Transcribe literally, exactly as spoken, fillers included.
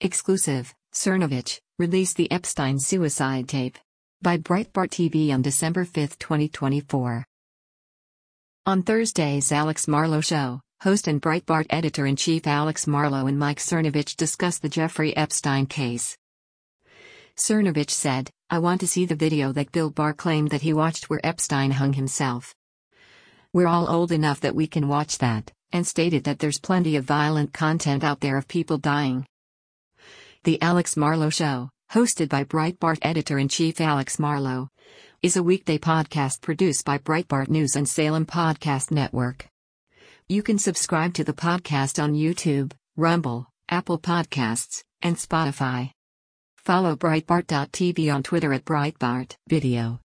Exclusive, Cernovich, released the Epstein suicide tape. By Breitbart T V on December fifth, twenty twenty-four. On Thursday's Alex Marlow Show, host and Breitbart editor-in-chief Alex Marlow and Mike Cernovich discussed the Jeffrey Epstein case. Cernovich said, "I want to see the video that Bill Barr claimed that he watched where Epstein hung himself. We're all old enough that we can watch that," and stated that there's plenty of violent content out there of people dying. The Alex Marlow Show, hosted by Breitbart editor-in-chief Alex Marlow, is a weekday podcast produced by Breitbart News and Salem Podcast Network. You can subscribe to the podcast on YouTube, Rumble, Apple Podcasts, and Spotify. Follow Breitbart dot T V on Twitter at Breitbart Video.